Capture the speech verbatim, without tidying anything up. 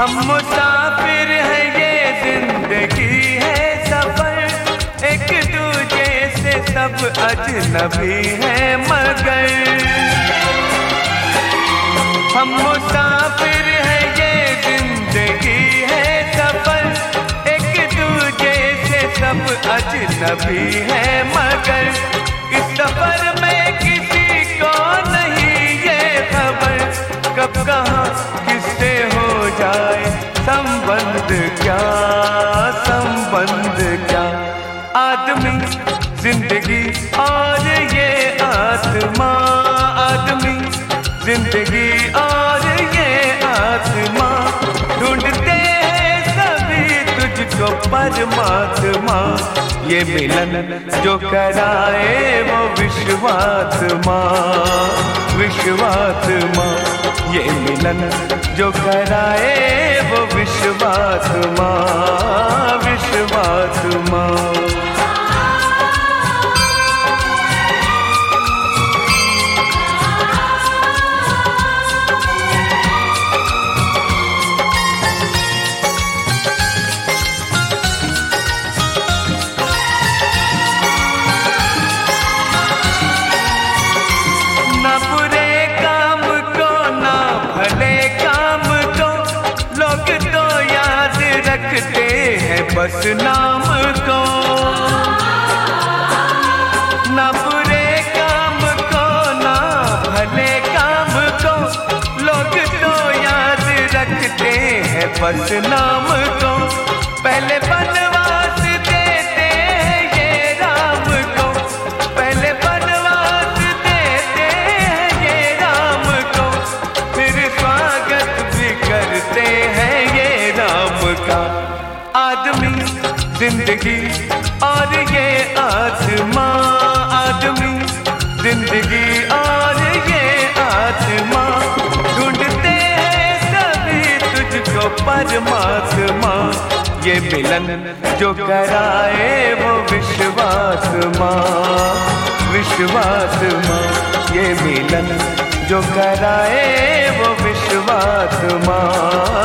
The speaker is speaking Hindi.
हम मुसाफिर हैं, ये जिंदगी है सफर, एक दूजे से सब अजनबी हैं मगर। हम मुसाफिर हैं, ये जिंदगी है सफर, एक दूजे से सब अजनबी हैं मगर। इस सफर में किसी को नहीं ये खबर, कब कहाँ किससे हो जाए संबंध क्या, संबंध क्या। आदमी जिंदगी और ये आत्मा, आदमी जिंदगी और ये आत्मा, ढूंढते हैं सभी तुझको परमात्मा। ये मिलन जो कराए वो विश्वात्मा, विश्वात्मा। ये मिलन जो कराए वो विश्वात्मा, विश्वात्मा। बस नाम को, ना बुरे काम को ना भले काम को, लोग तो याद रखते हैं बस नाम को। पहले बनवास देते हैं ये राम को, पहले बनवास देते हैं ये राम को, फिर स्वागत भी करते हैं ये राम का। आदमी जिंदगी और ये आत्मा, आदमी जिंदगी और ये आत्मा, ढूंढते हैं सभी तुझको परमात्मा। ये मिलन जो कराए वो विश्वात्मा, विश्वात्मा। ये मिलन जो कराए वो विश्वात्मा,